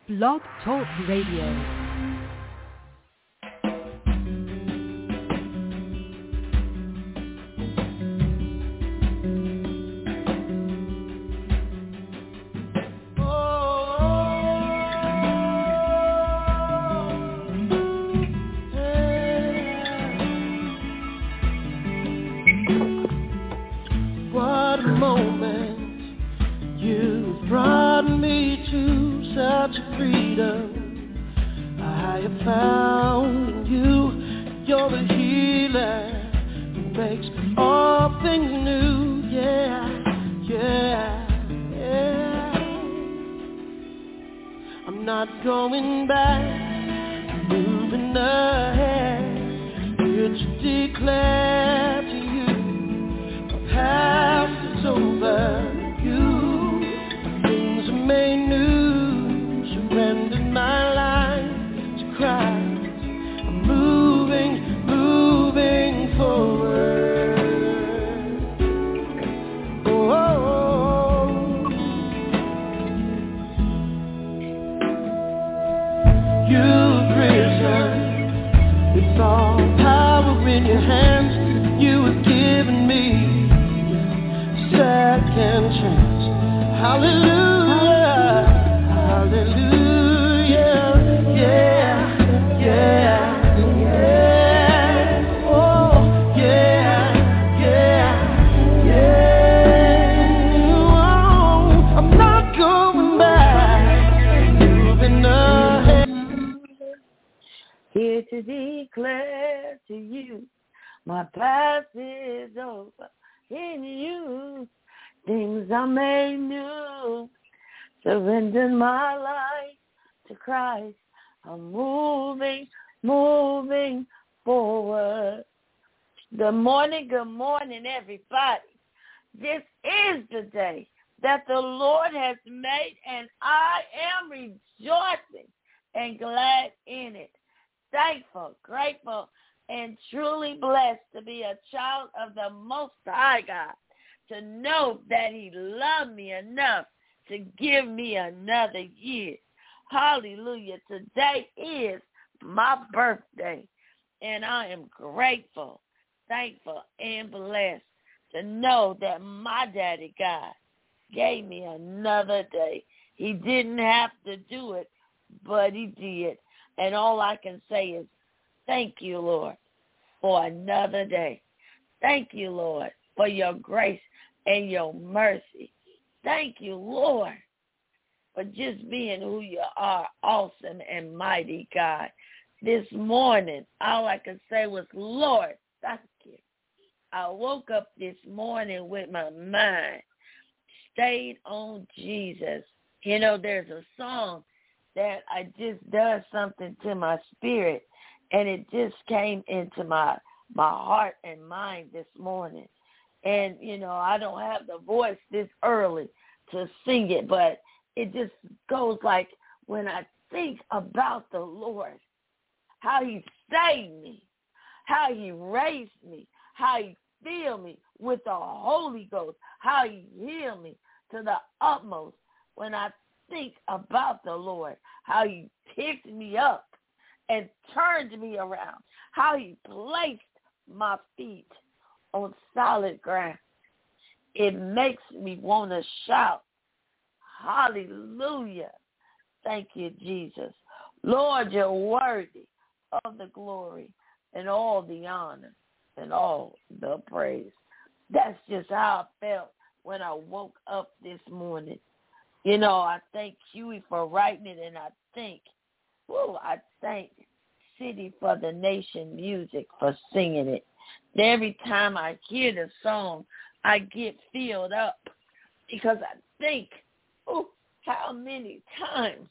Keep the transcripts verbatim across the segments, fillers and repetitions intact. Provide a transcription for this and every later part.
Blog Talk Radio. Good morning, good morning, everybody. This is the day that the Lord has made, and I am rejoicing and glad in it. Thankful, grateful, and truly blessed to be a child of the Most High God, to know that he loved me enough to give me another year. Hallelujah. Today is my birthday, and I am grateful, thankful, and blessed to know that my daddy God gave me another day. He didn't have to do it, but he did. And all I can say is, thank you, Lord, for another day. Thank you, Lord, for your grace and your mercy. Thank you, Lord, for just being who you are, awesome and mighty God. This morning, all I could say was, Lord, thank you. I woke up this morning with my mind stayed on Jesus. You know, there's a song that I just does something to my spirit, and it just came into my my heart and mind this morning. And, you know, I don't have the voice this early to sing it, but it just goes like, when I think about the Lord, how he saved me, how he raised me, how he filled me with the Holy Ghost, how he healed me to the utmost. When I think about the Lord, how he picked me up and turned me around, how he placed my feet on solid ground, it makes me want to shout, hallelujah. Thank you, Jesus. Lord, you're worthy of the glory and all the honor and all the praise. That's just how I felt when I woke up this morning. You know, I thank Huey for writing it, and I think, whoa, I thank City for the Nation Music for singing it. And every time I hear the song, I get filled up because I think, oh, how many times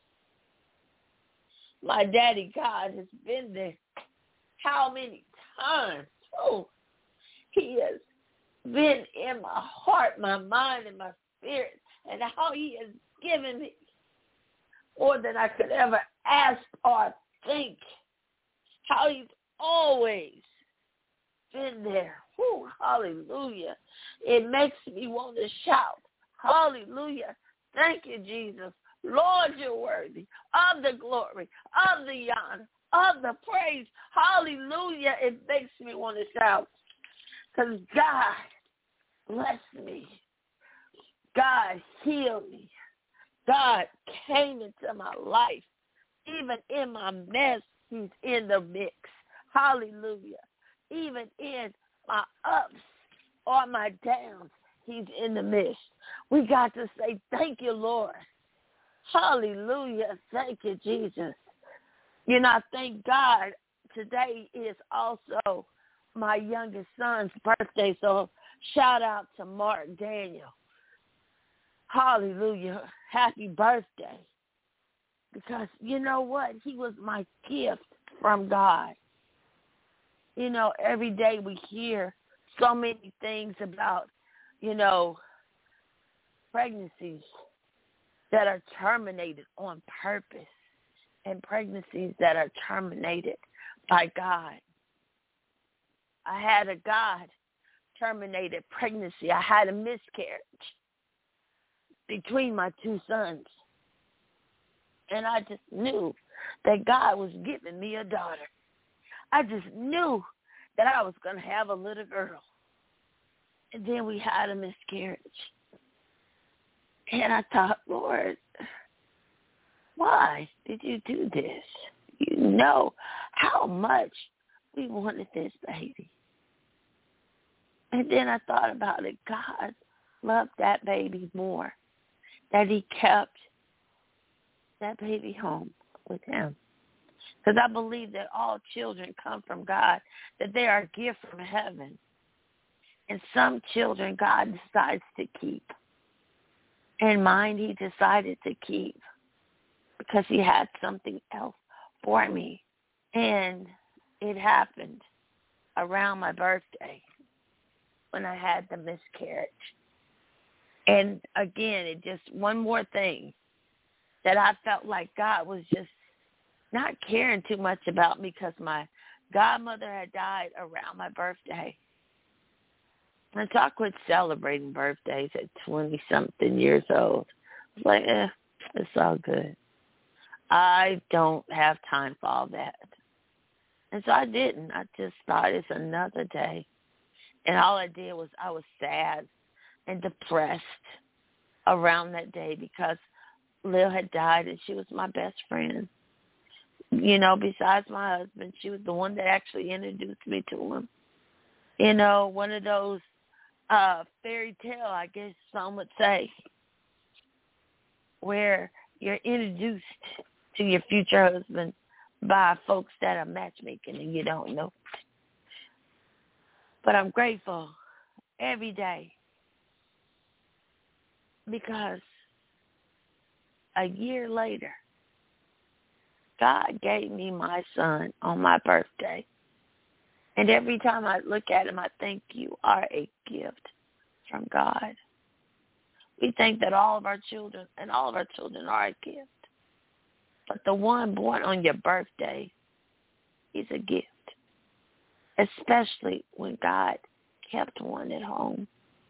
my daddy God has been there. How many times, oh, he has been in my heart, my mind, and my spirit, and how he has given me more than I could ever ask or think. How he's always been there. Whew, hallelujah. It makes me want to shout, hallelujah. Thank you, Jesus, Lord, you're worthy of the glory, of the honor, of the praise. Hallelujah. It makes me want to shout because God blessed me. God healed me. God came into my life. Even in my mess, he's in the mix. Hallelujah. Even in my ups or my downs, he's in the midst. We got to say, thank you, Lord. Hallelujah. Thank you, Jesus. You know, I thank God today is also my youngest son's birthday, so shout out to Mark Daniel. Hallelujah. Happy birthday. Because you know what? He was my gift from God. You know, every day we hear so many things about, you know, pregnancies that are terminated on purpose and pregnancies that are terminated by God. I had a God terminated pregnancy. I had a miscarriage between my two sons. And I just knew that God was giving me a daughter. I just knew that I was going to have a little girl. And then we had a miscarriage. And I thought, Lord, why did you do this? You know how much we wanted this baby. And then I thought about it. God loved that baby more, that he kept that baby home with him. Because I believe that all children come from God, that they are a gift from heaven. And some children God decides to keep. And mine he decided to keep because he had something else for me. And it happened around my birthday when I had the miscarriage. And again, it just, one more thing that I felt like God was just not caring too much about me because my godmother had died around my birthday. And so I quit celebrating birthdays at twenty-something years old. I was like, eh, it's all good. I don't have time for all that. And so I didn't. I just thought it's another day. And all I did was I was sad and depressed around that day because Lil had died and she was my best friend. You know, besides my husband, she was the one that actually introduced me to him. You know, one of those uh, fairy tale, I guess some would say, where you're introduced to your future husband by folks that are matchmaking and you don't know. But I'm grateful every day because a year later, God gave me my son on my birthday. And every time I look at him, I think you are a gift from God. We think that all of our children, and all of our children are a gift. But the one born on your birthday is a gift, especially when God kept one at home.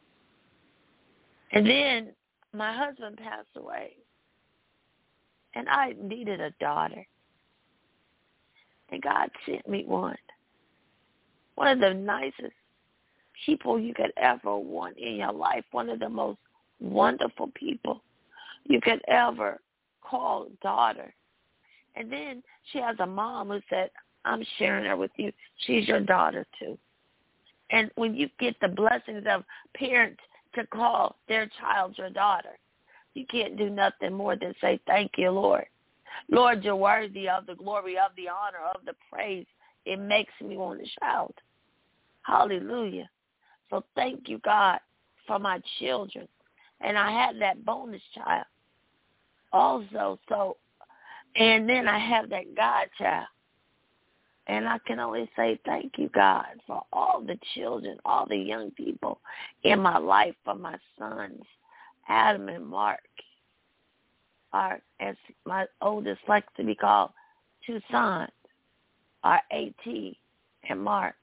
And then my husband passed away, and I needed a daughter. And God sent me one. One of the nicest people you could ever want in your life. One of the most wonderful people you could ever call daughter. And then she has a mom who said, I'm sharing her with you. She's your daughter too. And when you get the blessings of parents to call their child your daughter, you can't do nothing more than say, thank you, Lord. Lord, you're worthy of the glory, of the honor, of the praise. It makes me want to shout. Hallelujah. So thank you, God, for my children. And I had that bonus child also. So, and then I have that God child. And I can only say thank you, God, for all the children, all the young people in my life, for my sons, Adam and Mark, are, as my oldest likes to be called, two sons, are A T and Mark,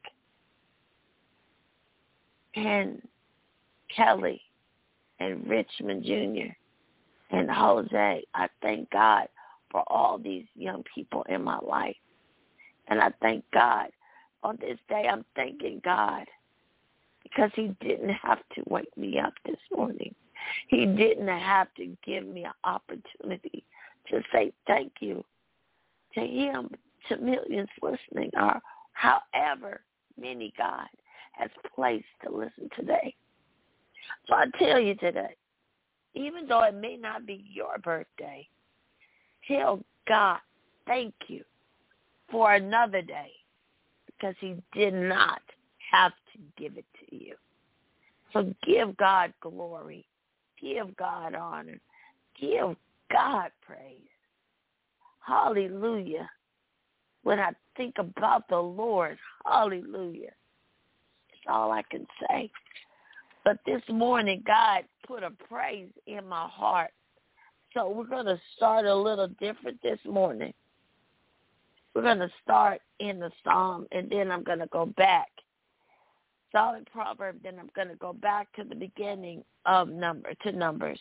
and Kelly and Richmond Junior and Jose. I thank God for all these young people in my life. And I thank God. On this day, I'm thanking God because he didn't have to wake me up this morning. He didn't have to give me an opportunity to say thank you to him, to millions listening, or however many God has placed to listen today. So I tell you today, even though it may not be your birthday, tell God thank you for another day because he did not have to give it to you. So give God glory. Give God honor. Give God praise. Hallelujah. When I think about the Lord, hallelujah. It's all I can say. But this morning, God put a praise in my heart. So we're going to start a little different this morning. We're going to start in the Psalm, and then I'm going to go back. Solid Proverb, then I'm going to go back to the beginning of number to Numbers.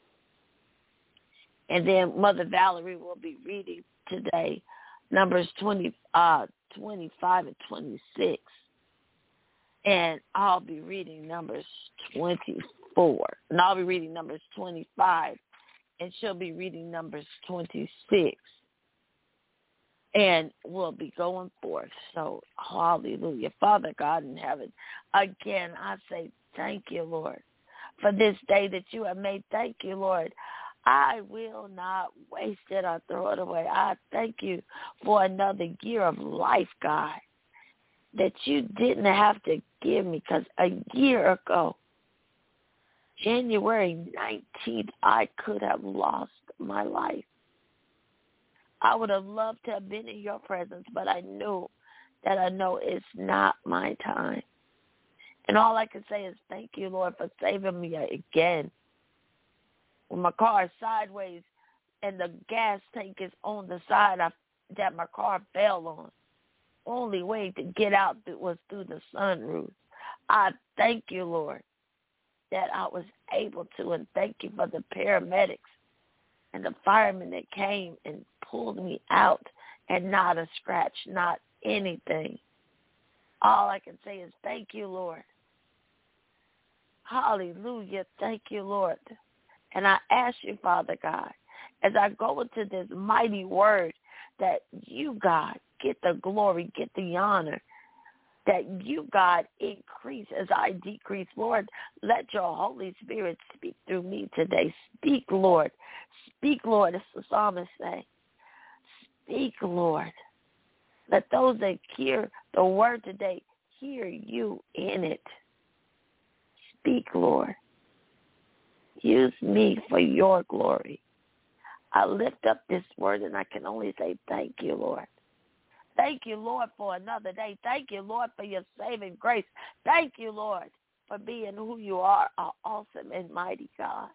And then Mother Valerie will be reading today Numbers twenty, uh, twenty-five and twenty-six. And I'll be reading Numbers twenty-four. And I'll be reading Numbers twenty-five. And she'll be reading Numbers twenty-six. And we'll be going forth. So, hallelujah. Father God in heaven, again, I say thank you, Lord, for this day that you have made. Thank you, Lord. I will not waste it or throw it away. I thank you for another year of life, God, that you didn't have to give me, because a year ago, January nineteenth, I could have lost my life. I would have loved to have been in your presence, but I knew that I know it's not my time. And all I can say is thank you, Lord, for saving me again. When my car is sideways and the gas tank is on the side I, that my car fell on, only way to get out was through the sunroof. I thank you, Lord, that I was able to, and thank you for the paramedics and the firemen that came and pulled me out, and not a scratch, not anything. All I can say is thank you, Lord. Hallelujah. Thank you, Lord. And I ask you, Father God, as I go into this mighty word, that you, God, get the glory, get the honor, that you, God, increase as I decrease. Lord, let your Holy Spirit speak through me today. Speak, Lord. Speak, Lord, as the psalmist say. Speak, Lord. Let those that hear the word today hear you in it. Speak, Lord. Use me for your glory. I lift up this word, and I can only say thank you, Lord. Thank you, Lord, for another day. Thank you, Lord, for your saving grace. Thank you, Lord, for being who you are, our awesome and mighty God.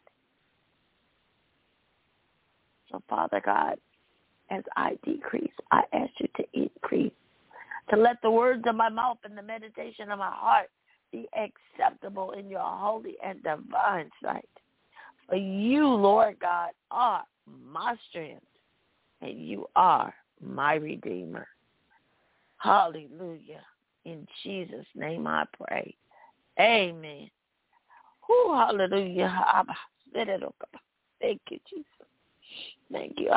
So, Father God, as I decrease, I ask you to increase, to let the words of my mouth and the meditation of my heart be acceptable in your holy and divine sight. For you, Lord God, are my strength, and you are my Redeemer. Hallelujah. In Jesus' name I pray. Amen. Whew, hallelujah. Thank you, Jesus. Thank you.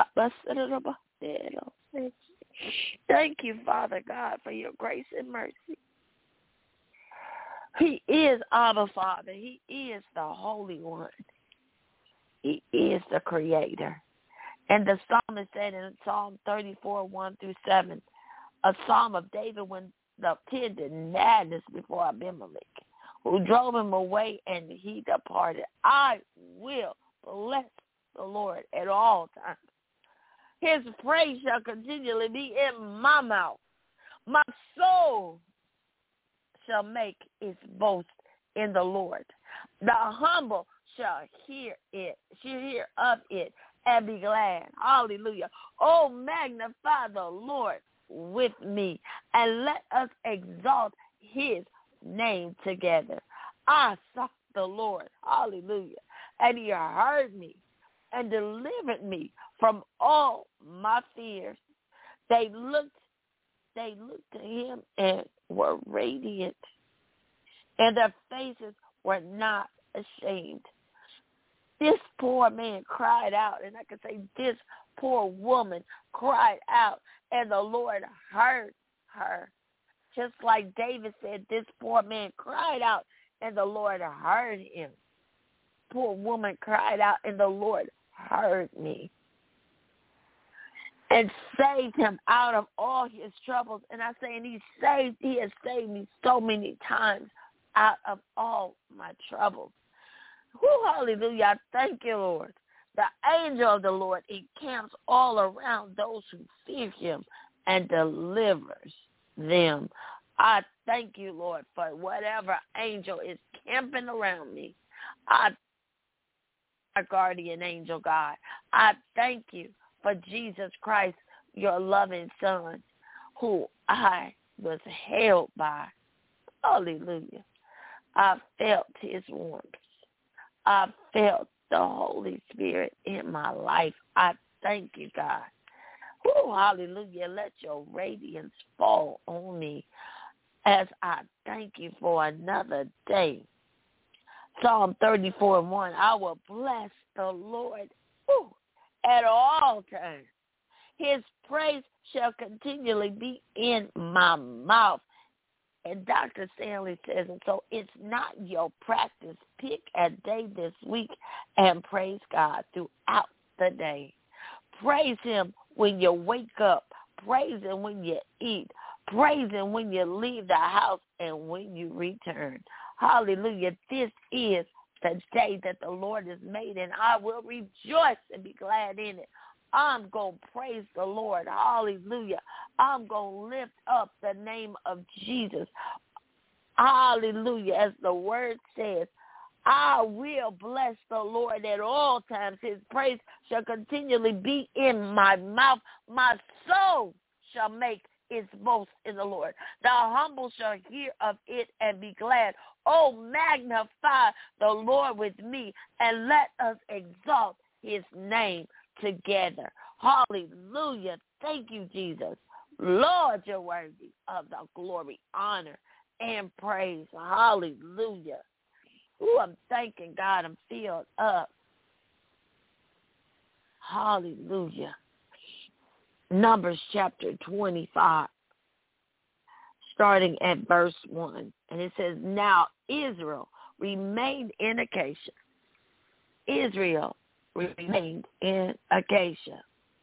Thank you, Father God, for your grace and mercy. He is Abba, Father. He is the Holy One. He is the Creator. And the psalmist said in Psalm thirty-four, one through seven, a psalm of David when the tended madness before Abimelech, who drove him away and he departed. I will bless the Lord at all times. His praise shall continually be in my mouth. My soul shall make its boast in the Lord. The humble shall hear it, shall hear of it, and be glad. Hallelujah. Oh, magnify the Lord with me, and let us exalt his name together. I sought the Lord. Hallelujah. And he heard me and delivered me from all my fears. They looked, they looked to him and were radiant, and their faces were not ashamed. This poor man cried out, and I could say this poor woman cried out, and the Lord heard her. Just like David said, this poor man cried out, and the Lord heard him. Poor woman cried out, and the Lord heard me and saved him out of all his troubles. And I say, and he saved, he has saved me so many times out of all my troubles. Whew, hallelujah. I thank you, Lord. The angel of the Lord encamps all around those who fear him and delivers them. I thank you, Lord, for whatever angel is camping around me. I our guardian angel, God. I thank you for Jesus Christ, your loving son, who I was held by. Hallelujah. I felt his warmth. I felt the Holy Spirit in my life. I thank you, God. Oh, hallelujah. Let your radiance fall on me as I thank you for another day. Psalm thirty-four and one, I will bless the Lord whew, at all times. His praise shall continually be in my mouth. And Doctor Stanley says, and so it's not your practice. Pick a day this week and praise God throughout the day. Praise him when you wake up. Praise him when you eat. Praise him when you leave the house and when you return. Hallelujah. This is the day that the Lord has made, and I will rejoice and be glad in it. I'm going to praise the Lord. Hallelujah. I'm going to lift up the name of Jesus. Hallelujah. As the word says, I will bless the Lord at all times. His praise shall continually be in my mouth. My soul shall make its boast in the Lord. The humble shall hear of it and be glad. Oh, magnify the Lord with me, and let us exalt his name together. Hallelujah. Thank you, Jesus. Lord, you're worthy of the glory, honor, and praise. Hallelujah. Ooh, I'm thanking God. I'm filled up. Hallelujah. Numbers chapter twenty-five, starting at verse one. And it says, now Israel remained in Acacia. Israel remained in Acacia.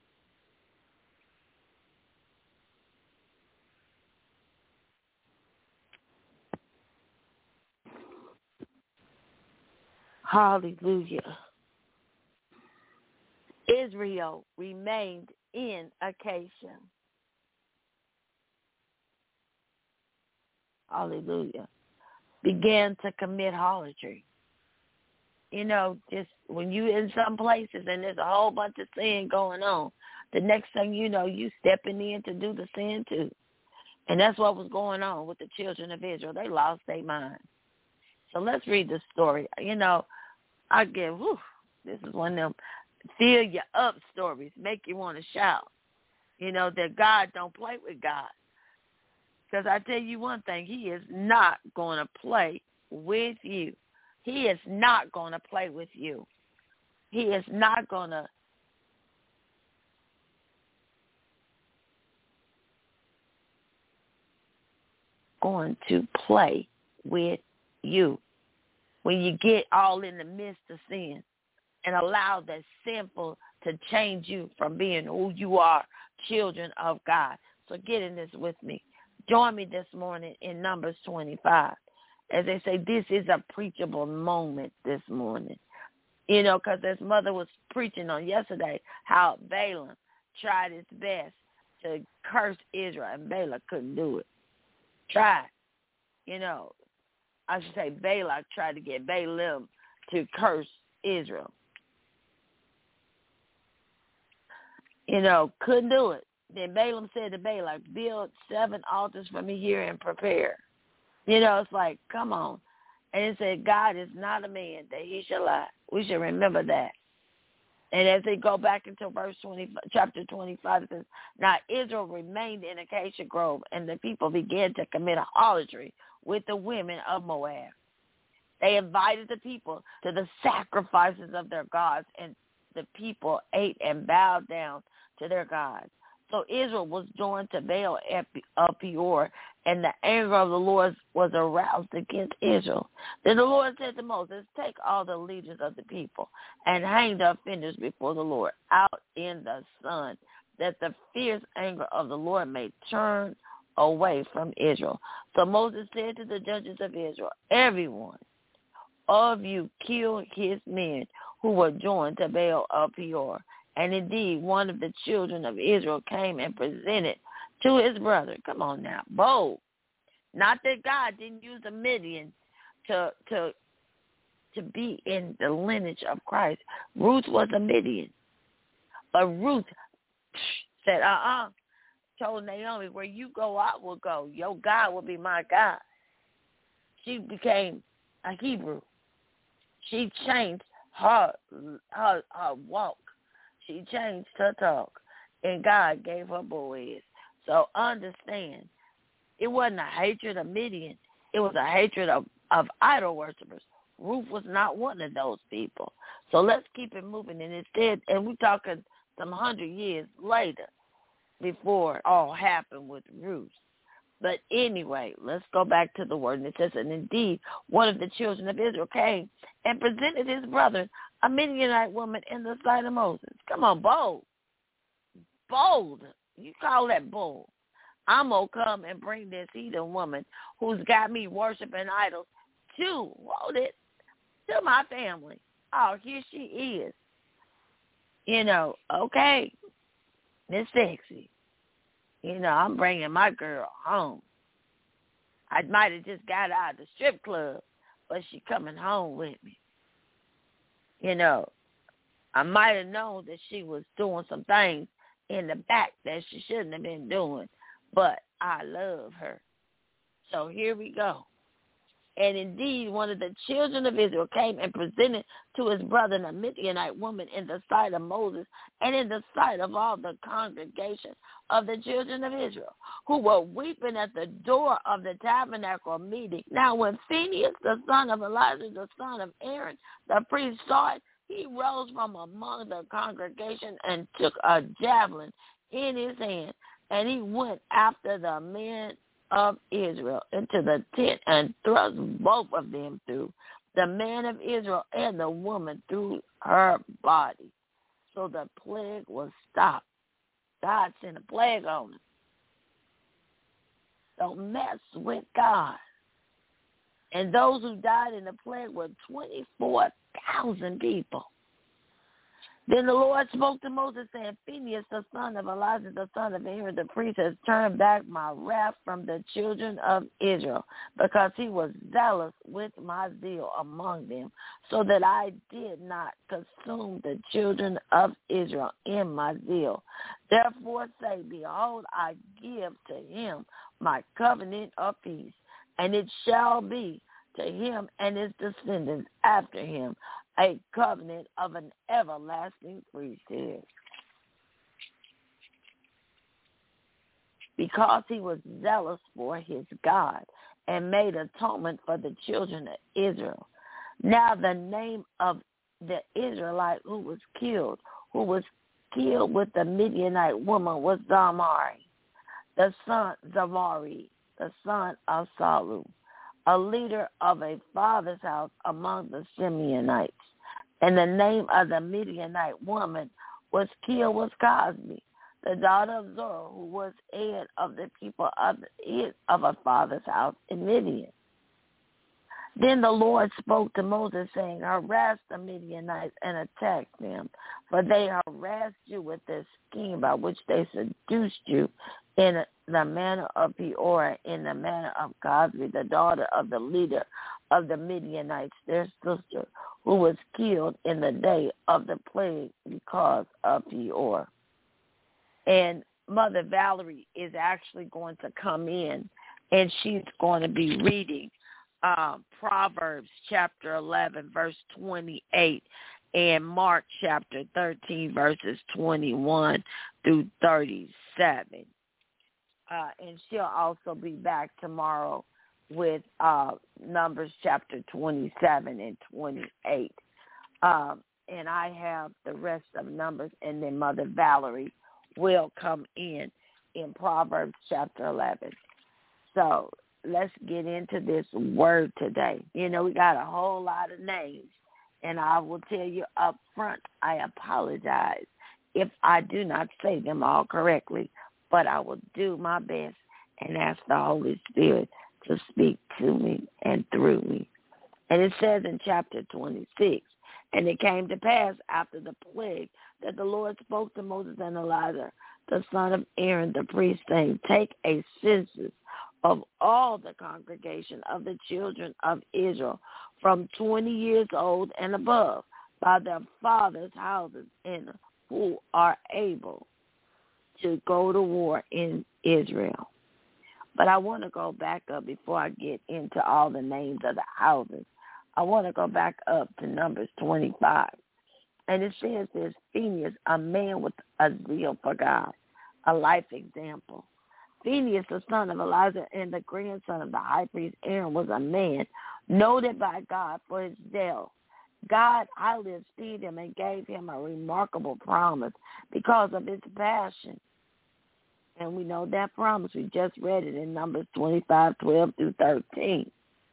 Hallelujah. Israel remained in Acacia. Hallelujah. Began to commit harlotry. You know, just when you in some places and there's a whole bunch of sin going on, the next thing you know, you stepping in to do the sin too. And that's what was going on with the children of Israel. They lost their mind. So let's read the story. You know, I get, whew, this is one of them fill you up stories, make you want to shout. You know, that God don't play with God. Because I tell you one thing, he is not going to play with you. He is not going to play with you. He is not going to going to play with you. When you get all in the midst of sin and allow that sinful to change you from being who you are, children of God. So get in this with me. Join me this morning in Numbers twenty-five. As they say, this is a preachable moment this morning. You know, because as Mother was preaching on yesterday, how Balaam tried his best to curse Israel, and Balaam couldn't do it. Tried. You know, I should say Balak tried to get Balaam to curse Israel. You know, couldn't do it. Then Balaam said to Balak, build seven altars for me here and prepare. You know, it's like, come on. And it said, God is not a man that he shall lie. We should remember that. And as they go back into verse twenty, chapter twenty-five, it says, now Israel remained in Acacia Grove, and the people began to commit harlotry with the women of Moab. They invited the people to the sacrifices of their gods, and the people ate and bowed down to their gods. So Israel was joined to Baal of Peor, and the anger of the Lord was aroused against Israel. Then the Lord said to Moses, take all the leaders of the people and hang the offenders before the Lord out in the sun, that the fierce anger of the Lord may turn away from Israel. So Moses said to the judges of Israel, everyone of you kill his men who were joined to Baal of Peor. And indeed, one of the children of Israel came and presented to his brother. Come on now, bold. Not that God didn't use a Midian to to to be in the lineage of Christ. Ruth was a Midian, but Ruth said, "Uh-uh." Told Naomi, "Where you go, I will go. Your God will be my God." She became a Hebrew. She changed her her her walk. She changed her talk, and God gave her Boaz. So understand, it wasn't a hatred of Midian. It was a hatred of, of idol worshipers. Ruth was not one of those people. So let's keep it moving. And instead, and we're talking some hundred years later before it all happened with Ruth. But anyway, let's go back to the word. And it says, and indeed, one of the children of Israel came and presented his brother, a Midianite woman, in the sight of Moses. Come on, bold. Bold. You call that bold. I'm going to come and bring this heathen woman who's got me worshiping idols to, hold it, to my family. Oh, here she is. You know, okay, Miss Sexy. You know, I'm bringing my girl home. I might have just got out of the strip club, but she coming home with me. You know, I might have known that she was doing some things in the back that she shouldn't have been doing, but I love her. So here we go. And indeed, one of the children of Israel came and presented to his brother, a Midianite woman, in the sight of Moses and in the sight of all the congregation of the children of Israel, who were weeping at the door of the tabernacle meeting. Now, when Phinehas, the son of Elijah, the son of Aaron, the priest, saw it, he rose from among the congregation and took a javelin in his hand, and he went after the men of Israel into the tent and thrust both of them through, the man of Israel and the woman through her body. So the plague was stopped. God sent a plague on them. Don't mess with God. And those who died in the plague were twenty-four thousand people. Then the Lord spoke to Moses, saying, Phinehas, the son of Elijah, the son of Aaron, the priest, has turned back my wrath from the children of Israel, because he was zealous with my zeal among them, so that I did not consume the children of Israel in my zeal. Therefore say, behold, I give to him my covenant of peace, and it shall be to him and his descendants after him a covenant of an everlasting priesthood. Because he was zealous for his God and made atonement for the children of Israel. Now the name of the Israelite who was killed, who was killed with the Midianite woman, was Zamari, the son Zamari, the son of Salu, a leader of a father's house among the Simeonites. And the name of the Midianite woman was killed was Cosbi, the daughter of Zorah, who was head of the people of, the, of a father's house in Midian. Then the Lord spoke to Moses, saying, harass the Midianites and attack them, for they harassed you with their scheme by which they seduced you in the manner of Peor, in the manner of Cosbi, the daughter of the leader of the Midianites, their sister, who was killed in the day of the plague because of Peor. And Mother Valerie is actually going to come in, and she's going to be reading uh, Proverbs chapter eleven, verse twenty-eight. and Mark chapter thirteen, verses twenty-one through thirty-seven. Uh, and she'll also be back tomorrow with uh, Numbers chapter twenty-seven and twenty-eight. Um, and I have the rest of Numbers, and then Mother Valerie will come in in Proverbs chapter eleven. So let's get into this word today. You know, we got a whole lot of names, and I will tell you up front, I apologize if I do not say them all correctly, but I will do my best and ask the Holy Spirit to speak to me and through me. And it says in chapter twenty-six, and it came to pass after the plague that the Lord spoke to Moses and Elijah, the son of Aaron, the priest, saying, take a census of all the congregation of the children of Israel from twenty years old and above by their fathers' houses, and who are able to go to war in Israel. But I want to go back up before I get into all the names of the houses. I want to go back up to Numbers twenty-five. And it says there's Phinehas, a man with a zeal for God, a life example. Phinehas, the son of Elijah and the grandson of the high priest Aaron, was a man noted by God for his zeal. God highly esteemed him and gave him a remarkable promise because of his passion. And we know that promise. We just read it in Numbers twenty-five, twelve through thirteen,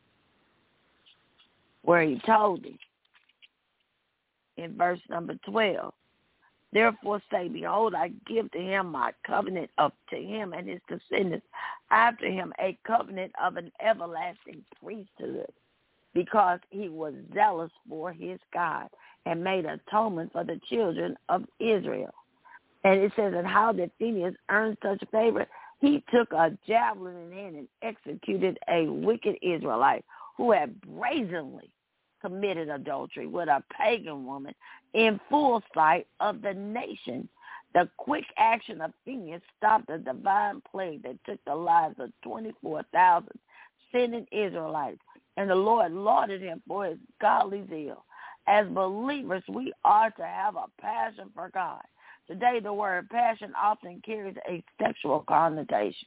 where he told him in verse number twelve, therefore say, behold, I give to him my covenant up to him and his descendants after him, a covenant of an everlasting priesthood, because he was zealous for his God and made atonement for the children of Israel. And it says, and how did Phinehas earn such favor? He took a javelin in hand and executed a wicked Israelite who had brazenly committed adultery with a pagan woman in full sight of the nation. The quick action of Phinehas stopped a divine plague that took the lives of twenty-four thousand sinning Israelites, and the Lord lauded him for his godly zeal. As believers, we are to have a passion for God. Today, the word passion often carries a sexual connotation.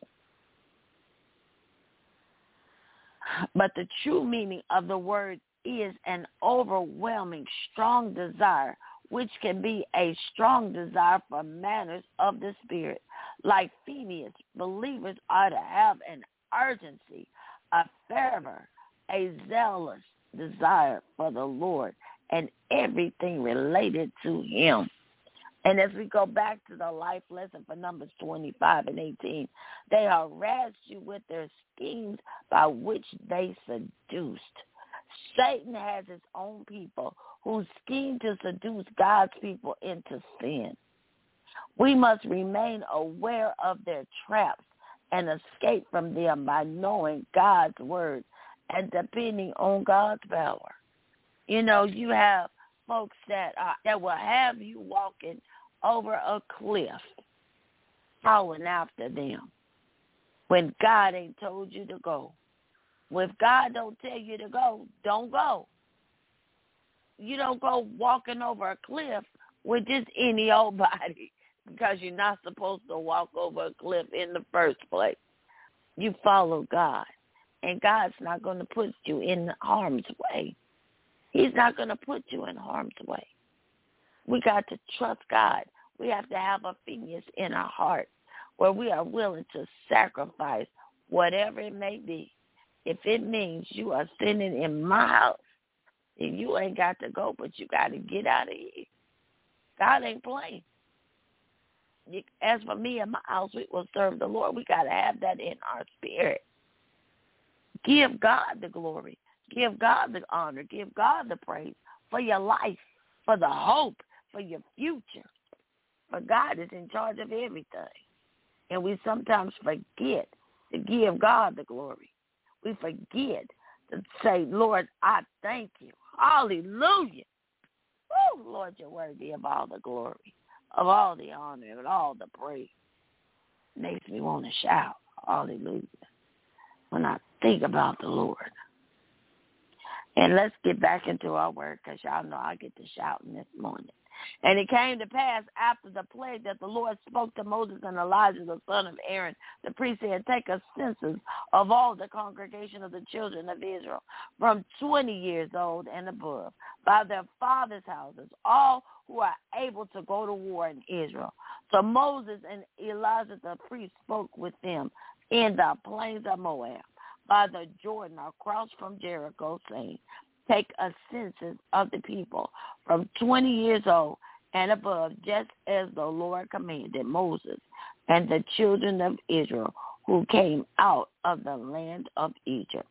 But the true meaning of the word is an overwhelming, strong desire, which can be a strong desire for matters of the Spirit. Like Phinehas, believers are to have an urgency, a fervor, a zealous desire for the Lord and everything related to him. And as we go back to the life lesson for Numbers twenty-five and eighteen, they harassed you with their schemes by which they seduced. Satan has his own people who scheme to seduce God's people into sin. We must remain aware of their traps and escape from them by knowing God's word and depending on God's power. You know, you have folks that are, that will have you walking over a cliff, following after them, when God ain't told you to go. Well, if God don't tell you to go, don't go. You don't go walking over a cliff with just any old body, because you're not supposed to walk over a cliff in the first place. You follow God, and God's not going to put you in harm's way. He's not going to put you in harm's way. We got to trust God. We have to have a Phinehas in our heart where we are willing to sacrifice whatever it may be. If it means you are sitting in my house, then you ain't got to go, but you got to get out of here. God ain't playing. As for me and my house, we will serve the Lord. We got to have that in our spirit. Give God the glory. Give God the honor. Give God the praise for your life, for the hope, for your future. For God is in charge of everything. And we sometimes forget to give God the glory. We forget to say, Lord, I thank you. Hallelujah. Oh, Lord, you're worthy of all the glory, of all the honor, and all the praise. It makes me want to shout, hallelujah, when I think about the Lord. And let's get back into our word, because y'all know I get to shouting this morning. And it came to pass after the plague that the Lord spoke to Moses and Elijah, the son of Aaron, the priest, saying, take a census of all the congregation of the children of Israel from twenty years old and above, by their fathers' houses, all who are able to go to war in Israel. So Moses and Elijah the priest spoke with them in the plains of Moab, by the Jordan across from Jericho, saying, take a census of the people from twenty years old and above, just as the Lord commanded Moses and the children of Israel who came out of the land of Egypt.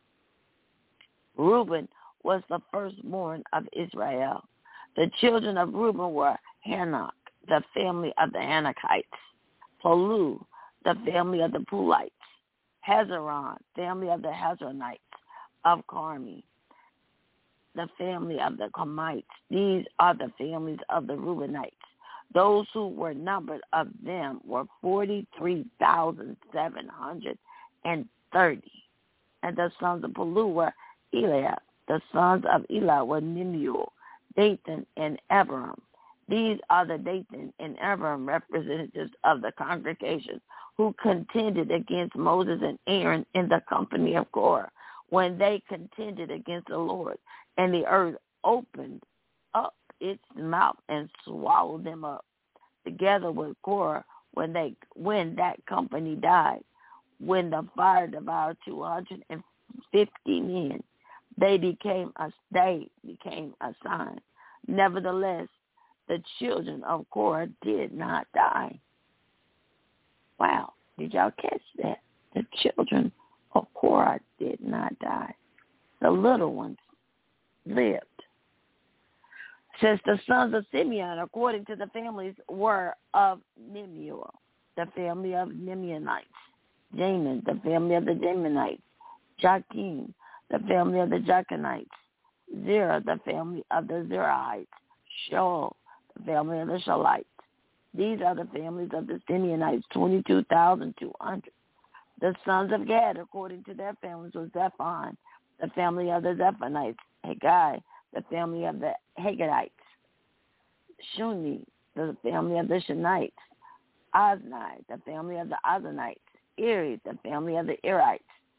Reuben was the firstborn of Israel. The children of Reuben were Hanok, the family of the Hanokites, Palu, the family of the Pulites, Hezron, family of the Hezronites, of Carmi, the family of the Carmites. These are the families of the Reubenites. Those who were numbered of them were forty-three thousand seven hundred thirty. And the sons of Palu were Eliab. The sons of Eli were Nemuel, Dathan, and Abiram. These are the Dathan and Abiram representatives of the congregation who contended against Moses and Aaron in the company of Korah, when they contended against the Lord, and the earth opened up its mouth and swallowed them up, together with Korah, when they when that company died. When the fire devoured two hundred fifty men, they became a they became a sign. Nevertheless, the children of Korah did not die. Wow, did y'all catch that? The children of Korah did not die. The little ones lived. Since the sons of Simeon, according to the families, were of Nemuel, the family of Nemunites, Jamin, the family of the Jaminites, Joachim, the family of the Joachimites, Zerah, the family of the Zerahites, Shaul, the family of the Shalites. These are the families of the Simeonites, twenty-two thousand two hundred. The sons of Gad, according to their families, was Zephon, the family of the Zephonites, Haggai, the family of the Haggadites, Shuni, the family of the Shunites, Ozni, the family of the Oznites, Eri, the family of the Erites,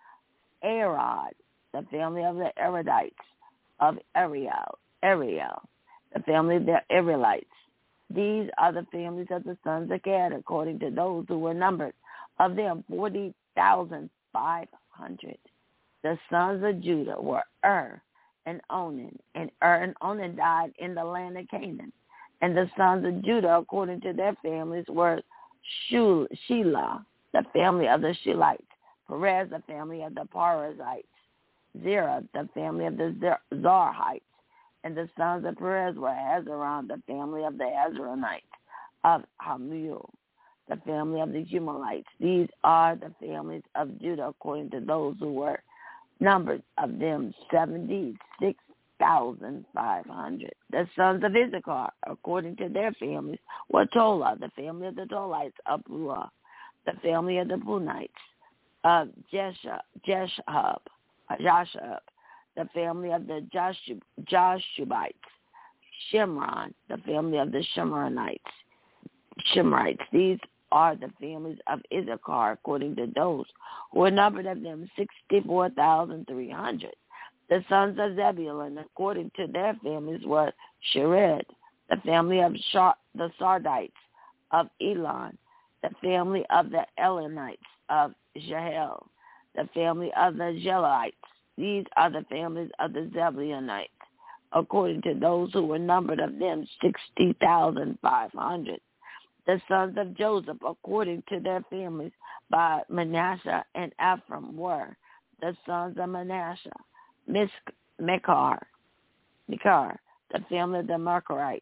Arod, the family of the Erodites, of Ariel, Ariel, the family of the Arielites. These are the families of the sons of Gad, according to those who were numbered, of them forty thousand five hundred. The sons of Judah were Ur and Onan, and Ur and Onan died in the land of Canaan. And the sons of Judah, according to their families, were Shul, Shelah, the family of the Shilites, Perez, the family of the Perizzites, Zerah, the family of the Zarhites. And the sons of Perez were Hezron, the family of the Hezronites, of Hamul, the family of the Humalites. These are the families of Judah, according to those who were numbered, of them seventy-six thousand five hundred. The sons of Issachar, according to their families, were Tola, the family of the Tolites, of Ruah, the family of the Punites, of Jeshub, Jeshub, Jashub, the family of the Joshub, Joshubites, Shimron, the family of the Shimronites, Shimrites. These are the families of Issachar, according to those who were numbered of them sixty-four thousand three hundred. The sons of Zebulun, according to their families, were Shered, the family of Shar- the Sardites, of Elon, the family of the Elonites, of Jahel, the family of the Jelites. These are the families of the Zebulunites, according to those who were numbered of them sixty thousand five hundred. The sons of Joseph, according to their families, by Manasseh and Ephraim, were the sons of Manasseh, Misk, Mekar, Mekar, the family of the Mekarites.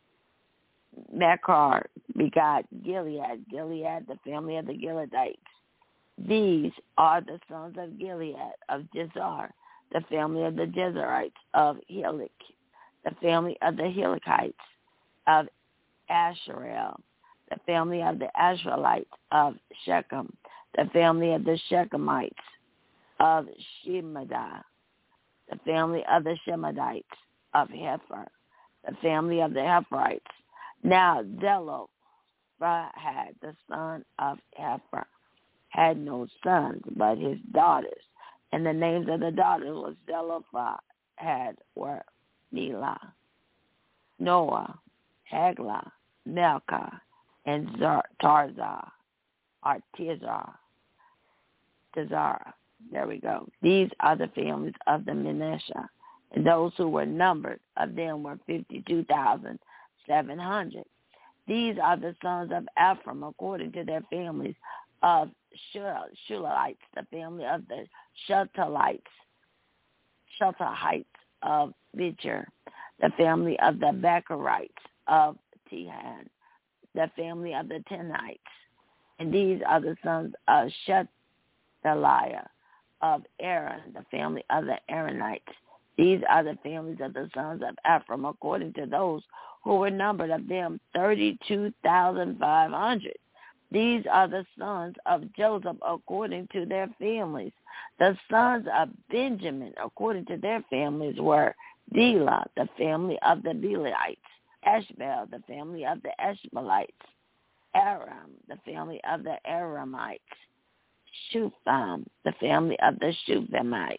Mekar begot Gilead, Gilead, the family of the Gileadites. These are the sons of Gilead, of Jezar, the family of the Jezerites, of Helik, the family of the Helikites, of Asherel, the family of the Asherites, of Shechem, the family of the Shechemites, of Shemadah, the family of the Shemadites of Hefer, the family of the Heferites. Now Zelophehad, the son of Hefer, had no sons but his daughters, and the names of the daughters was Zelophehad were Milah, Noah, Haglah, Milcah, and Zar- Tarzah, or Tizar, Tizara. There we go. These are the families of the Manasseh, and those who were numbered of them were fifty-two thousand seven hundred. These are the sons of Ephraim according to their families of Shulites, the family of the Shuttalites, Shuttalites of Bichur, the family of the Becharites of Tehan, the family of the Tenites. And these are the sons of Shuttaliah of Aaron, the family of the Aaronites. These are the families of the sons of Ephraim according to those who were numbered of them, thirty-two thousand five hundred. These are the sons of Joseph according to their families. The sons of Benjamin according to their families were Bela, the family of the Belaites, Ashbel, the family of the Ashbelites, Aram, the family of the Aramites, Shupham, the family of the Shuphamites,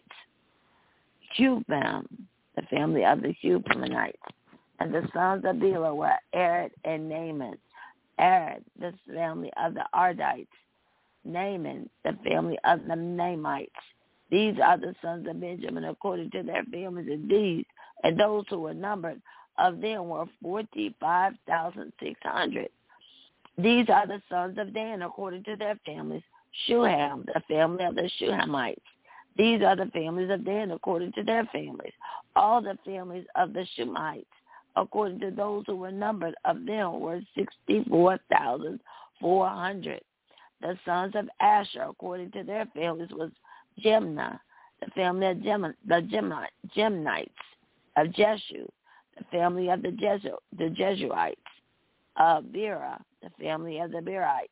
Hubam, the family of the Hubamites. And the sons of Bela were Arad and Naaman. Arad, the family of the Ardites. Naaman, the family of the Naamites. These are the sons of Benjamin according to their families, and these, and those who were numbered of them were forty-five thousand six hundred. These are the sons of Dan according to their families, Shuham, the family of the Shuhamites. These are the families of Dan according to their families. All the families of the Shumites, according to those who were numbered of them, were sixty-four thousand four hundred. The sons of Asher, according to their families, was Jemnah, the family of Gem- the Gemni- Gemnites of Jeshu, the family of the Jesu- the Jesuites of Bera, the family of the Berites.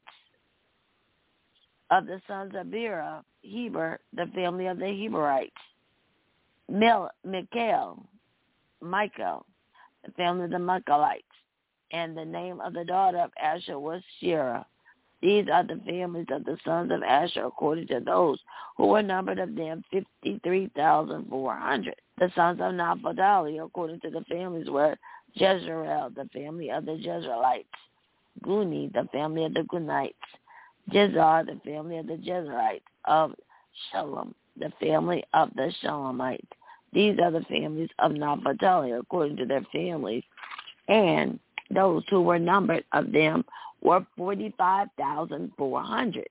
Of the sons of Bera, Heber, the family of the Heberites. Mil- Michael, Michael, the family of the Michaelites. And the name of the daughter of Asher was Shira. These are the families of the sons of Asher according to those who were numbered of them, fifty-three thousand four hundred. The sons of Naphtali according to the families were Jezreel, the family of the Jezreelites. Guni, the family of the Gunites. Jezar, the family of the Jezerites. Of Shalom, the family of the Shalamites. These are the families of Naphtali according to their families. And those who were numbered of them were forty-five thousand four hundred.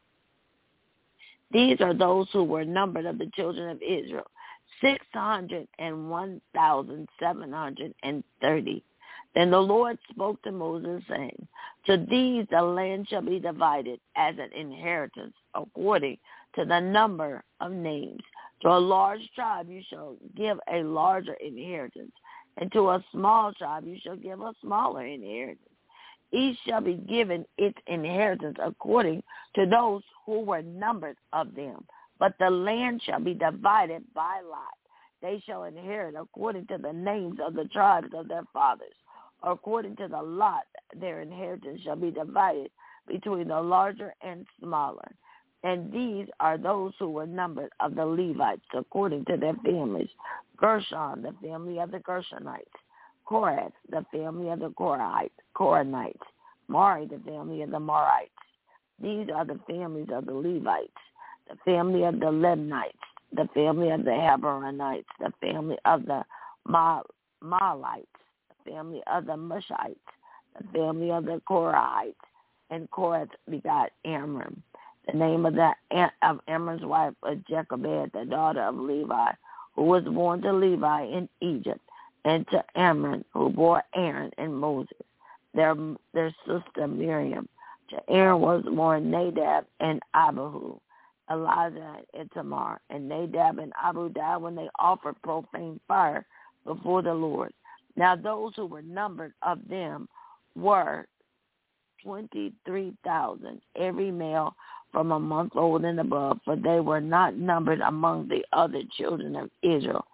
These are those who were numbered of the children of Israel, six hundred one thousand seven hundred thirty. Then the Lord spoke to Moses, saying, to these the land shall be divided as an inheritance according to the number of names. To a large tribe you shall give a larger inheritance, and to a small tribe you shall give a smaller inheritance. Each shall be given its inheritance according to those who were numbered of them. But the land shall be divided by lot. They shall inherit according to the names of the tribes of their fathers. According to the lot, their inheritance shall be divided between the larger and smaller. And these are those who were numbered of the Levites according to their families. Gershon, the family of the Gershonites. Korath, the family of the Korahites, Koranites. Mari, the family of the Marites. These are the families of the Levites. The family of the Lemnites. The family of the Hebronites. The family of the Ma- Malites. The family of the Mushites. The family of the Korahites. And Korath begot Amram. The name of the of Amram's wife was Jochebed, the daughter of Levi, who was born to Levi in Egypt, and to Amram, who bore Aaron and Moses, their their sister Miriam. To Aaron was born Nadab and Abihu, Elijah and Tamar. And Nadab and Abihu died when they offered profane fire before the Lord. Now those who were numbered of them were twenty-three thousand, every male from a month old and above, for they were not numbered among the other children of Israel.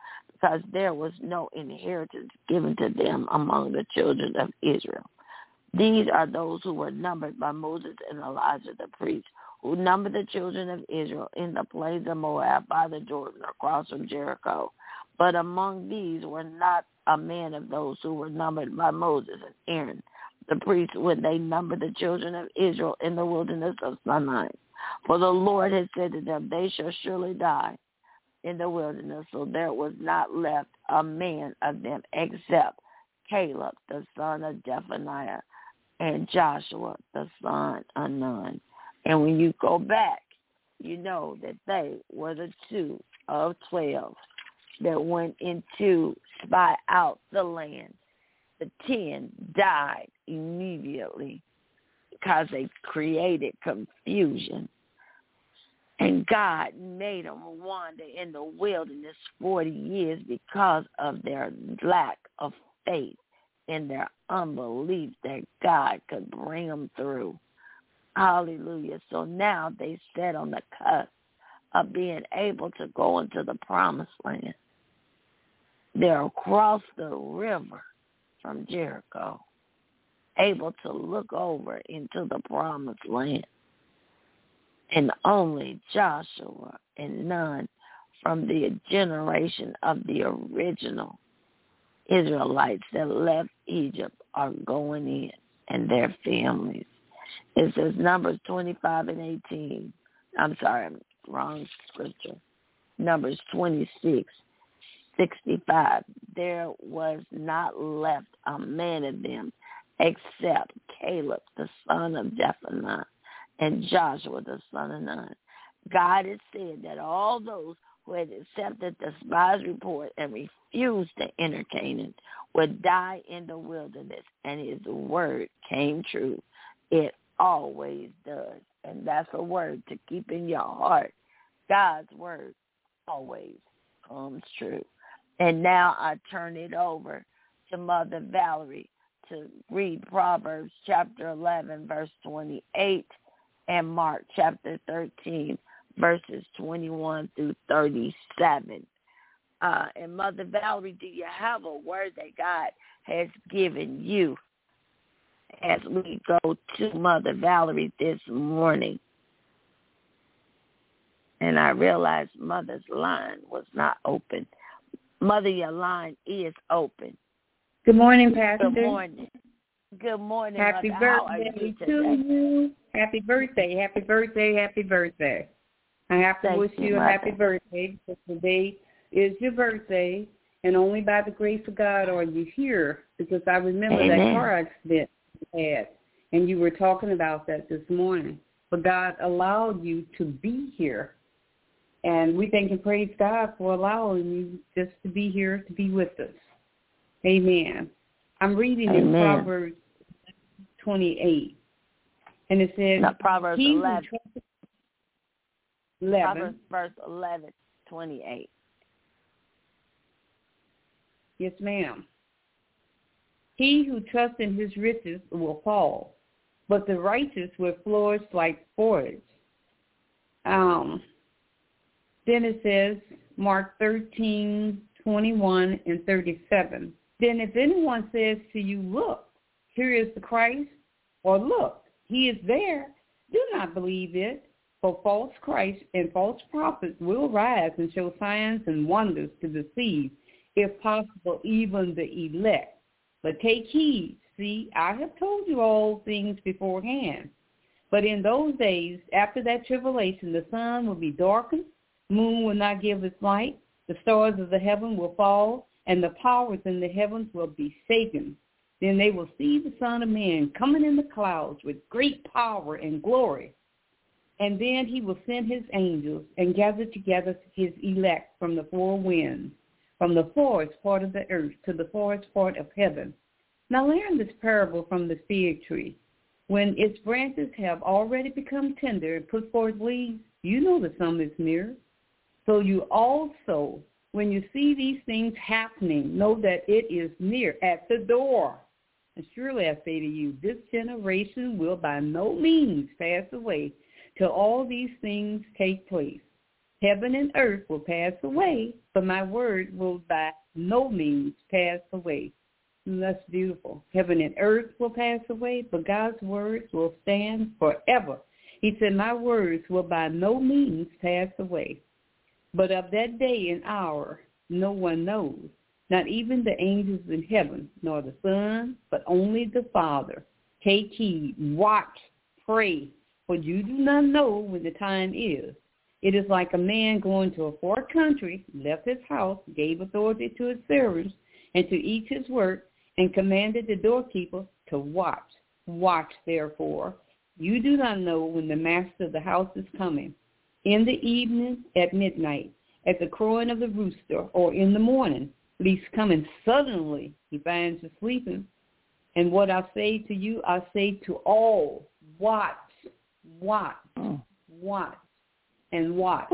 because there was no inheritance given to them among the children of Israel. These are those who were numbered by Moses and Elijah the priest, who numbered the children of Israel in the plains of Moab by the Jordan across from Jericho. But among these were not a man of those who were numbered by Moses and Aaron the priests when they numbered the children of Israel in the wilderness of Sinai. For the Lord had said to them, they shall surely die in the wilderness. So there was not left a man of them except Caleb, the son of Jephunneh, and Joshua, the son of Nun. And when you go back, you know that they were the two of twelve that went in to spy out the land. The ten died immediately because they created confusion. And God made them wander in the wilderness forty years because of their lack of faith and their unbelief that God could bring them through. Hallelujah. So now they sat on the cusp of being able to go into the promised land. They're across the river from Jericho, able to look over into the promised land. And only Joshua and Nun from the generation of the original Israelites that left Egypt are going in, and their families. It says Numbers twenty-five and eighteen. I'm sorry, wrong scripture. Numbers twenty-six, sixty-five. There was not left a man of them except Caleb, the son of Jephunneh, and Joshua, the son of Nun. God has said that all those who had accepted the spies' report and refused to entertain it would die in the wilderness, and his word came true. It always does, and that's a word to keep in your heart. God's word always comes true. And now I turn it over to Mother Valerie to read Proverbs chapter eleven, verse twenty-eight, and Mark chapter thirteen, verses twenty-one through thirty-seven. Uh, and Mother Valerie, do you have a word that God has given you as we go to Mother Valerie this morning? And I realized Mother's line was not open. Mother, your line is open. Good morning, Pastor. Good morning. Good morning, Happy Mother. How are birthday you to today? you. Happy birthday, happy birthday, happy birthday. I have to Thank wish you, you a Mother. happy birthday because today is your birthday, and only by the grace of God are you here, because I remember Amen. that car accident you had, and you were talking about that this morning. But God allowed you to be here, and we thank and praise God for allowing you just to be here, to be with us. Amen. I'm reading Amen. in Proverbs twenty-eight, and it says, No, Proverbs he who eleven. trusteth- eleven. Proverbs verse eleven, twenty-eight. Yes, ma'am. He who trusts in his riches will fall, but the righteous will flourish like forage. Um, then it says, Mark thirteen, twenty-one and thirty-seven. Then if anyone says to you, look, here is the Christ, or look, he is there, do not believe it, for false Christ and false prophets will rise and show signs and wonders to deceive, if possible, even the elect. But take heed. See, I have told you all things beforehand. But in those days, after that tribulation, the sun will be darkened, moon will not give its light, the stars of the heaven will fall, and the powers in the heavens will be shaken. Then they will see the Son of Man coming in the clouds with great power and glory. And then he will send his angels and gather together his elect from the four winds, from the forest part of the earth to the forest part of heaven. Now learn this parable from the fig tree. When its branches have already become tender and put forth leaves, you know the summer is near. So you also, when you see these things happening, know that it is near, at the door. And surely I say to you, this generation will by no means pass away till all these things take place. Heaven and earth will pass away, but my word will by no means pass away. And that's beautiful. Heaven and earth will pass away, but God's words will stand forever. He said, my words will by no means pass away. But of that day and hour, no one knows, not even the angels in heaven, nor the Son, but only the Father. Take heed, watch, pray, for you do not know when the time is. It is like a man going to a far country, left his house, gave authority to his servants, and to each his work, and commanded the doorkeeper to watch. Watch, therefore. You do not know when the master of the house is coming, in the evening, at midnight, at the crowing of the rooster, or in the morning, lest coming suddenly he finds you sleeping. And what I say to you, I say to all, watch, watch, mm. watch, and watch.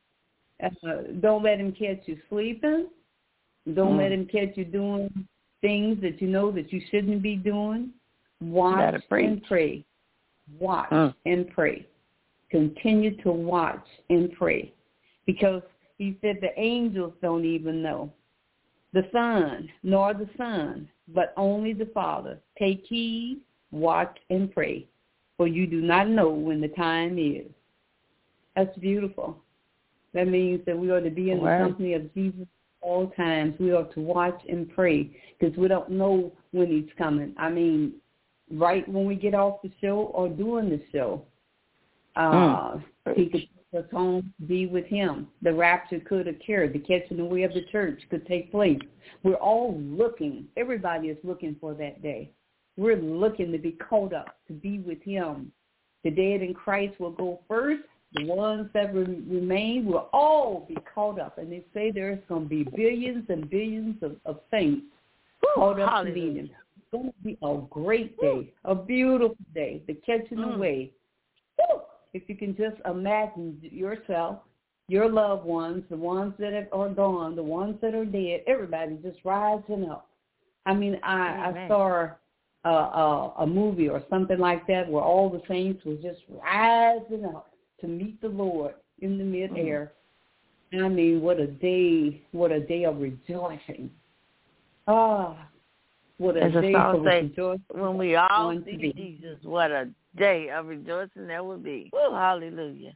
Uh, don't let him catch you sleeping. Don't mm. let him catch you doing things that you know that you shouldn't be doing. Watch and pray. Watch mm. and pray. Continue to watch and pray. Because he said the angels don't even know. The Son, nor the Son, but only the Father. Take heed, watch, and pray, for you do not know when the time is. That's beautiful. That means that we ought to be in the company of Jesus at all times. We ought to watch and pray, because we don't know when he's coming. I mean, right when we get off the show or during the show, uh, mm. he could take us home, be with him. The rapture could occur. The catching away of the church could take place. We're all looking. Everybody is looking for that day. We're looking to be caught up, to be with him. The dead in Christ will go first. The ones that re- remain will all be caught up. And they say there's going to be billions and billions of, of saints Woo, caught up to meet him. It's going to be a great day, a beautiful day, the catching mm. away. Woo! If you can just imagine yourself, your loved ones, the ones that are gone, the ones that are dead, everybody just rising up. I mean, I, I saw a, a, a movie or something like that where all the saints were just rising up to meet the Lord in the midair. Mm. I mean, what a day, what a day of rejoicing. Ah, what a As day a of say, rejoicing. When we all see Jesus, what a day of rejoicing that would be. Woo, hallelujah.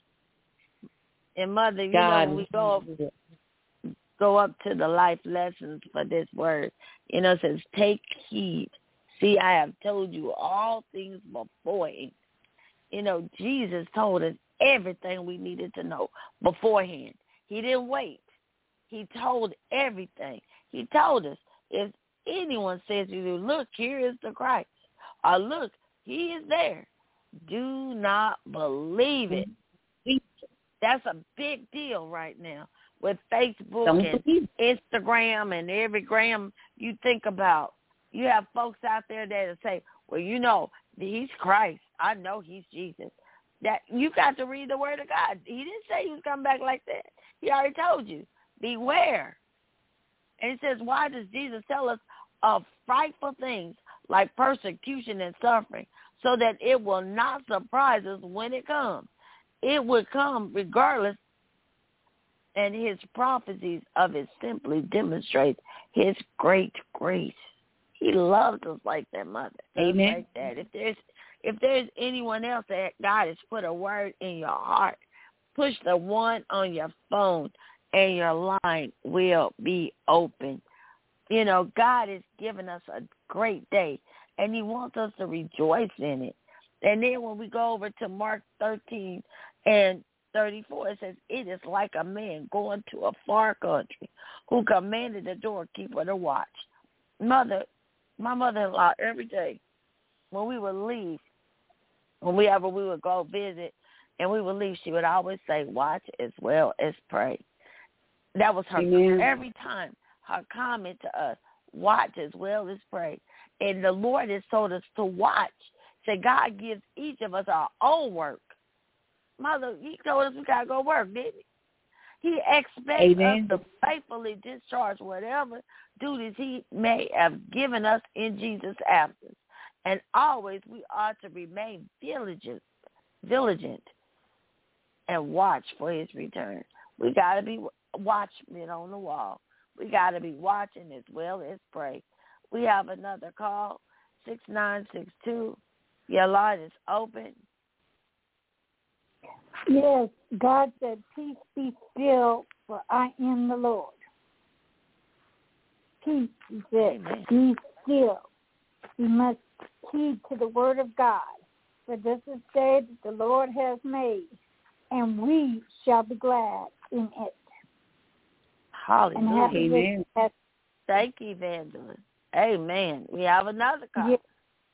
And Mother, you God, know, when we go up, go up to the life lessons for this word, you know, it says, take heed. See, I have told you all things beforehand. You know, Jesus told us everything we needed to know beforehand. He didn't wait. He told everything. He told us, if anyone says to you, look, here is the Christ, or look, he is there, do not believe it. That's a big deal right now with Facebook and Instagram and every gram you think about. You have folks out there that say, well, you know, he's Christ. I know he's Jesus. That you got to read the word of God. He didn't say he was coming back like that. He already told you, beware. And he says, why does Jesus tell us of frightful things like persecution and suffering, so that it will not surprise us when it comes? It would come regardless, and his prophecies of it simply demonstrate his great grace. He loves us like that, Mother. Amen. Like that. If there's if there's anyone else that God has put a word in your heart, push the one on your phone, and your line will be open. You know, God has given us a great day, and he wants us to rejoice in it. And then when we go over to Mark thirteen and thirty-four, it says, it is like a man going to a far country who commanded the doorkeeper to watch. Mother, my mother-in-law, every day when we would leave, when we ever we would go visit and we would leave, she would always say, watch as well as pray. That was her Amen. Every time, her comment to us, watch as well as pray. And the Lord has told us to watch. Say, God gives each of us our own work. Mother, he told us we got to go work, didn't he? He expects Amen. us to faithfully discharge whatever duties he may have given us in Jesus' absence. And always we are to remain diligent, diligent and watch for his return. We got to be watchmen on the wall. We got to be watching as well as pray. We have another call, six nine six two. Your line is open. Yes, God said, peace be still, for I am the Lord. Peace, he said, Amen. Be still. You must heed to the word of God, for this is the day that the Lord has made, and we shall be glad in it. Hallelujah. Amen. Thank you, Evangelist. Amen. We have another call. Yes.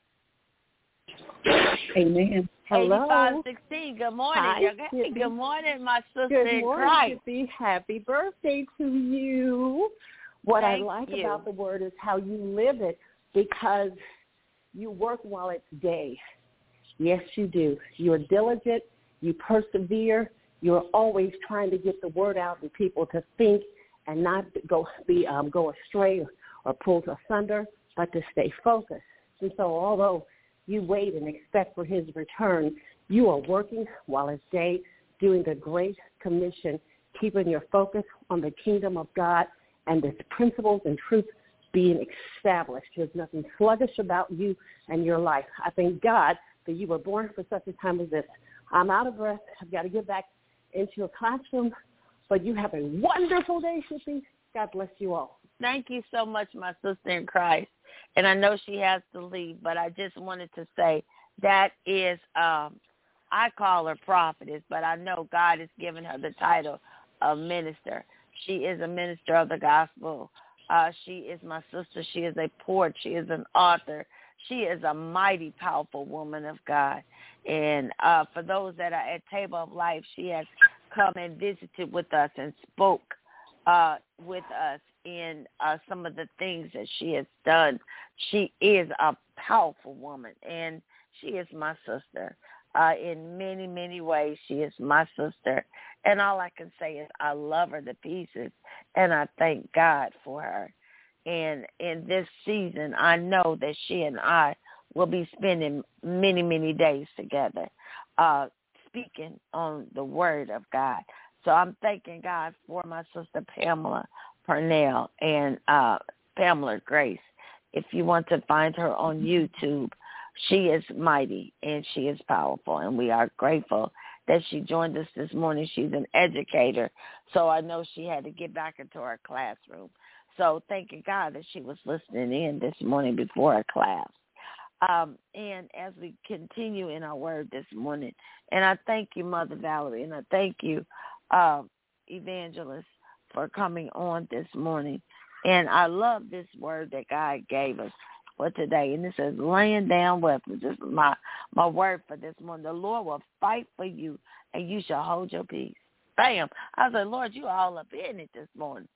Amen. Hello. eighty-five sixteen. Good morning. Hi, Good, good morning, my sister Good in morning, Christ. Tippy. Happy birthday to you. What Thank I like you. about the word is how you live it, because you work while it's day. Yes, you do. You're diligent. You persevere. You're always trying to get the word out to people to think and not go be um, go astray or, or pulled asunder, but to stay focused. And so although you wait and expect for his return, you are working while it's day, doing the Great Commission, keeping your focus on the kingdom of God and the principles and truths being established. There's nothing sluggish about you and your life. I thank God that you were born for such a time as this. I'm out of breath. I've got to get back into a classroom, but you have a wonderful day, Shippy. God bless you all. Thank you so much, my sister in Christ. And I know she has to leave, but I just wanted to say that is, um, I call her prophetess, but I know God has given her the title of minister. She is a minister of the gospel. Uh, she is my sister. She is a poet. She is an author. She is a mighty, powerful woman of God. And uh, for those that are at Table of Life, she has come and visited with us and spoke uh, with us in uh, some of the things that she has done. She is a powerful woman, and she is my sister. Uh, in many, many ways, she is my sister. And all I can say is I love her to pieces, and I thank God for her. And in this season, I know that she and I will be spending many, many days together uh, speaking on the word of God. So I'm thanking God for my sister Pamela Purnell and uh, Pamela Grace. If you want to find her on YouTube, she is mighty and she is powerful, and we are grateful that she joined us this morning. She's an educator, so I know she had to get back into her classroom. So thanking God that she was listening in this morning before her class. Um, and as we continue in our word this morning, and I thank you, Mother Valerie, and I thank you, uh, Evangelist, for coming on this morning. And I love this word that God gave us for today. And it says, laying down weapons. This is my, my word for this morning. The Lord will fight for you, and you shall hold your peace. Bam. I said, Lord, you all up in it this morning.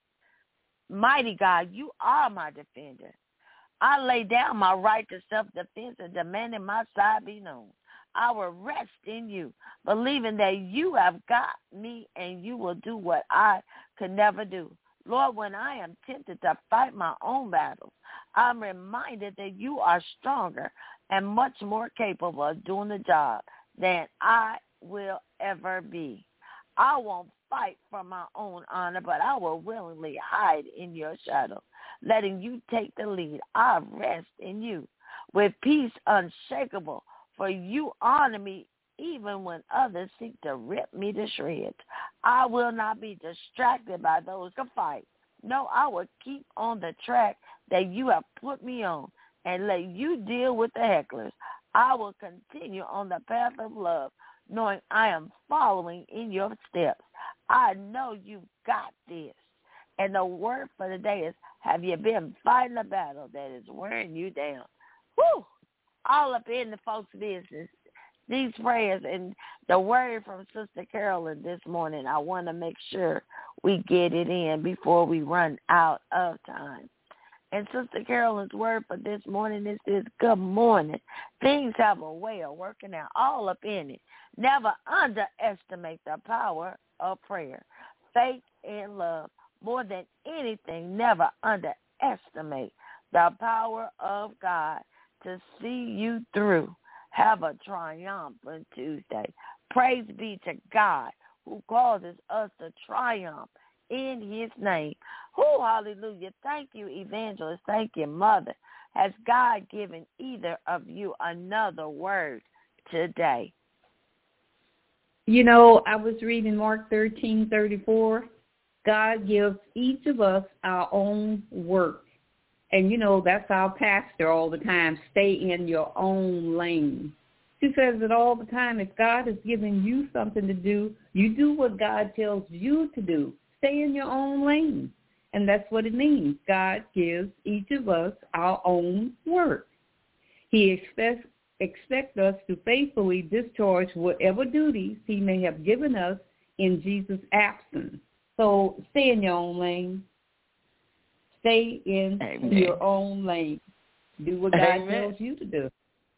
Mighty God, you are my defender. I lay down my right to self-defense and demanding my side be known. I will rest in you, believing that you have got me and you will do what I could never do. Lord, when I am tempted to fight my own battles, I'm reminded that you are stronger and much more capable of doing the job than I will ever be. I won't fight for my own honor, but I will willingly hide in your shadow, letting you take the lead. I rest in you with peace unshakable, for you honor me even when others seek to rip me to shreds. I will not be distracted by those who fight. No, I will keep on the track that you have put me on and let you deal with the hecklers. I will continue on the path of love, knowing I am following in your steps. I know you've got this. And the word for the day is, have you been fighting a battle that is wearing you down? Whew! All up in the folks' business. These prayers and the word from Sister Carolyn this morning, I want to make sure we get it in before we run out of time. And Sister Carolyn's word for this morning is this: good morning. Things have a way of working out, all up in it. Never underestimate the power of prayer, faith, and love. More than anything, never underestimate the power of God to see you through. Have a triumphant Tuesday. Praise be to God who causes us to triumph in his name. Oh, hallelujah. Thank you, evangelist. Thank you, mother. Has God given either of you another word today? You know, I was reading Mark thirteen thirty-four. God gives each of us our own work. And, you know, that's our pastor all the time. Stay in your own lane. She says it all the time. If God is giving you something to do, you do what God tells you to do. Stay in your own lane. And that's what it means. God gives each of us our own work. He expects, expects us to faithfully discharge whatever duties he may have given us in Jesus' absence. So stay in your own lane. Stay in Amen. Your own lane. Do what God Amen. Tells you to do.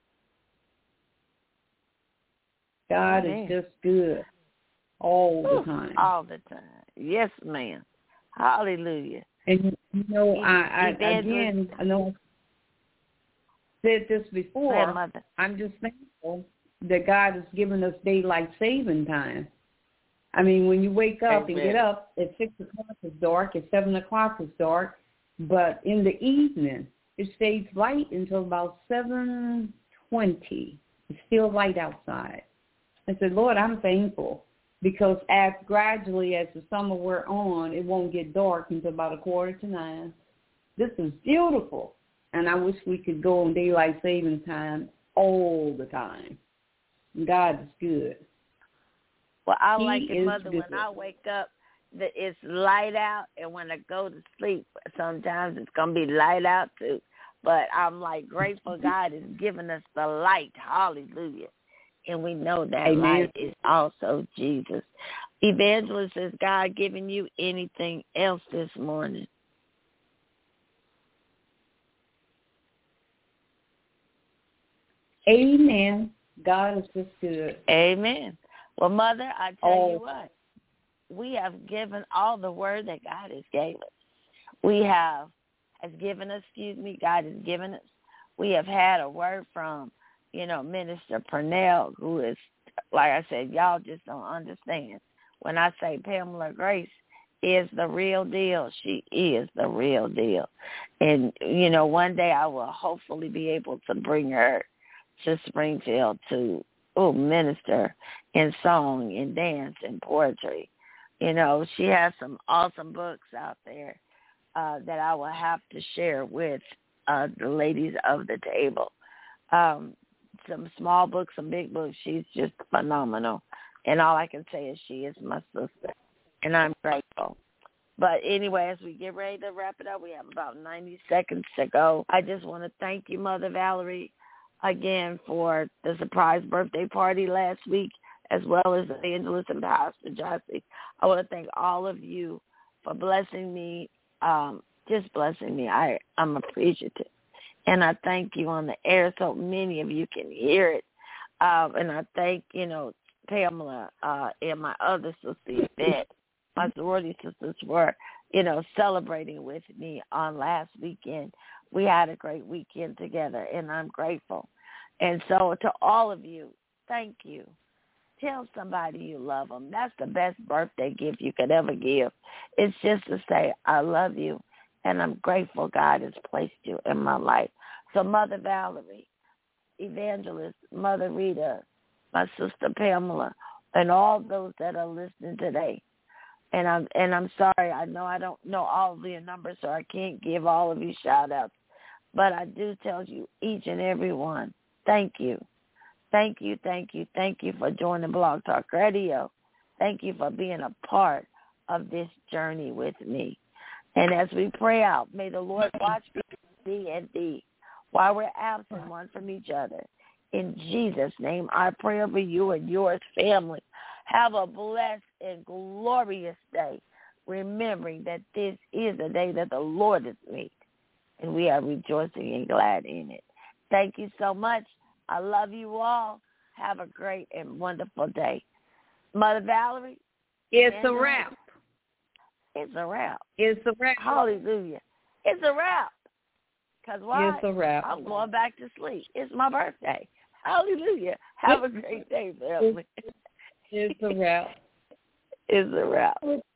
God Amen. Is just good all the time. All the time. Yes, ma'am. Hallelujah. And, you know, I, I again, I know I said this before. Amen. I'm just thankful that God has given us daylight saving time. I mean, when you wake up Amen. And get up, at six o'clock it's dark, at seven o'clock it's dark, but in the evening it stays light until about seven twenty. It's still light outside. I said, Lord, I'm thankful because as gradually as the summer wear on, it won't get dark until about a quarter to nine. This is beautiful, and I wish we could go on daylight saving time all the time. God is good. Well, I like He it, Mother, good. when I wake up, that it's light out, and when I go to sleep, sometimes it's going to be light out too. But I'm like grateful God is giving us the light. Hallelujah. And we know that Amen. Light is also Jesus. Evangelist, has God given you anything else this morning? Amen. God is just good. Amen. Well, Mother, I tell oh. you what, we have given all the word that God has gave us. We have, has given us, excuse me, God has given us. We have had a word from, you know, Minister Purnell, who is, like I said, y'all just don't understand. When I say Pamela Grace is the real deal, she is the real deal. And, you know, one day I will hopefully be able to bring her to Springfield to oh, minister in song and dance and poetry. You know, she has some awesome books out there uh, that I will have to share with uh, the ladies of the table. Um, some small books, some big books. She's just phenomenal. And all I can say is she is my sister, and I'm grateful. But anyway, as we get ready to wrap it up, we have about ninety seconds to go. I just want to thank you, Mother Valerie, again for the surprise birthday party last week, as well as Evangelist and Pastor Jossie. I want to thank all of you for blessing me, um, just blessing me. I, I'm appreciative. And I thank you on the air so many of you can hear it. Um, and I thank, you know, Pamela uh, and my other sister, Yvette, my sorority sisters were, you know, celebrating with me on last weekend. We had a great weekend together, and I'm grateful. And so to all of you, thank you. Tell somebody you love them. That's the best birthday gift you could ever give. It's just to say, I love you, and I'm grateful God has placed you in my life. So Mother Valerie, Evangelist, Mother Rita, my sister Pamela, and all those that are listening today, and I'm and I'm sorry, I know I don't know all of your numbers, so I can't give all of you shout-outs, but I do tell you, each and every one, thank you. Thank you, thank you, thank you for joining Blog Talk Radio. Thank you for being a part of this journey with me. And as we pray out, may the Lord watch thee and thee while we're absent one from each other. In Jesus' name, I pray over you and yours, family. Have a blessed and glorious day, remembering that this is the day that the Lord has made, and we are rejoicing and glad in it. Thank you so much. I love you all. Have a great and wonderful day. Mother Valerie? It's a wrap. It's a wrap. It's a wrap. Hallelujah. It's a wrap. Because why? It's a wrap. I'm going back to sleep. It's my birthday. Hallelujah. Have a great day, family. It's a wrap. It's a wrap. It's